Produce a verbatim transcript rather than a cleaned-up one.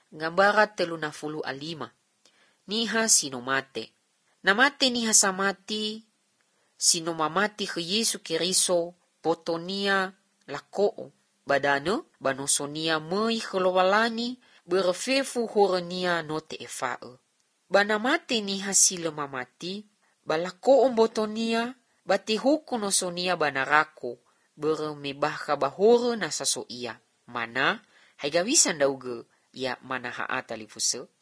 Ngambara telu na fulu alima. Niha sino mate. Namate niha samati sino mamati ke Yesu Keriso potonia lakoo. Badano banosonia mei kelowalani berfefu horenia note efa'e. Banamate niha sile mamati balakoo botonia bati huku nosonia banarako bere mebahka bahore na saso ia. Mana haigawisan dauge ya mana haata lifuse.